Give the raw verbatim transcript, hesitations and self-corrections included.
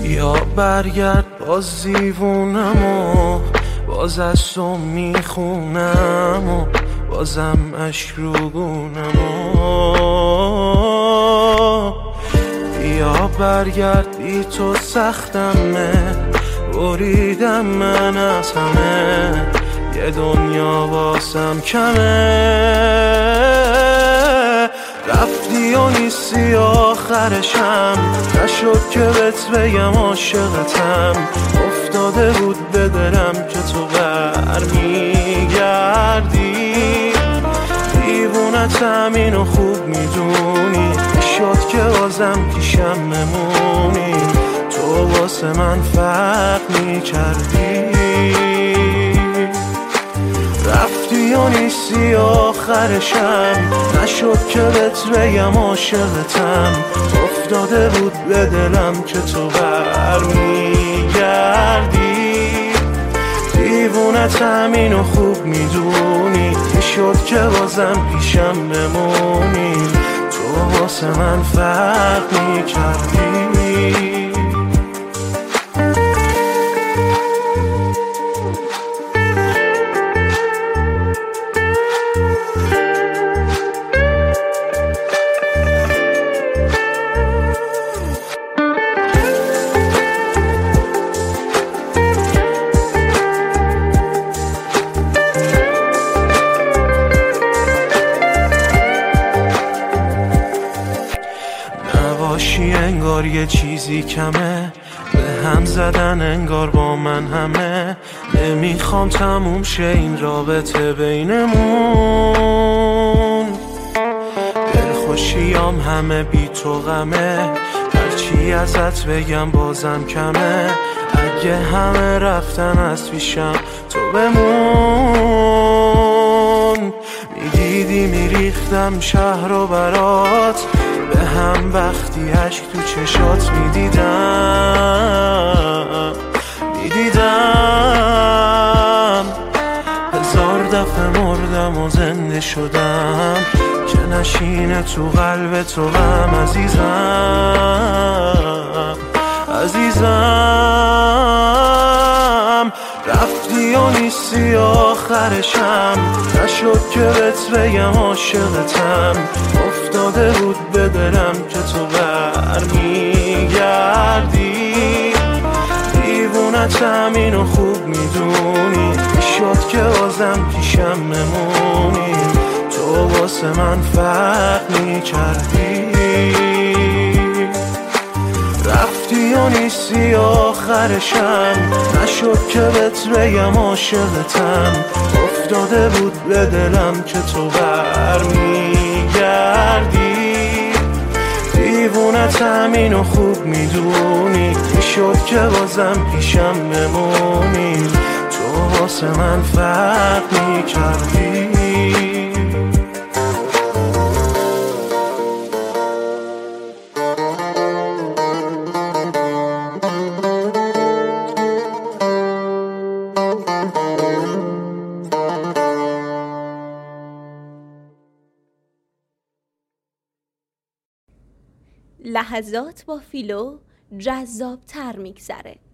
یا برگرد باز دیوونم و باز از تو میخونم و بازم اشک رو گونم و یا برگرد بی تو سختمه بریدم من از همه یه دنیا واسم کمه رفتی و نیستی آخرشم نشد که بهت بگم عاشقتم افتاده بود به دلم که تو برمیگردی دیوونتم اینو خوب میدونی شد که بازم پیشم ممونی تو واسه من فرق میکردی رفتی و نیستی آخرشم نشد که بهت بگم عاشقتم افتاده بود به دلم که تو برمیگردی دیوونتم اینو خوب میدونی شد که بازم پیشم بمونی تو واسه من فرق میکردی انگار یه چیزی کمه به هم زدن انگار با من همه نمیخوام تموم شه این رابطه بینمون دلخوشیام همه بی تو غمه هرچی ازت بگم بازم کمه اگه همه رفتن از پیشم تو بمون میدیدی میریختم شهر و برات به هم وقتی عشق تو چشات میدیدم میدیدم هزار دفعه مردم و زنده شدم که نشینه تو قلب تو غم عزیزم عزیزم رفتی و نیستی آخرشم نشد که بهت بگم عاشقتم افتاده بود به دلم که تو برمیگردی دیوونتم اینو خوب میدونی شد که بازم پیشم ممونی تو واسه من فرق میکردی رفتی و نیستی آخرشم نشد که بهت بگم عاشقتم افتاده بود به دلم که تو برمیگردی دیوونتم اینو خوب میدونی شد که بازم پیشم بمونی تو واسه من فرق میکردی لحظات با فیلو جذاب تر میگذره.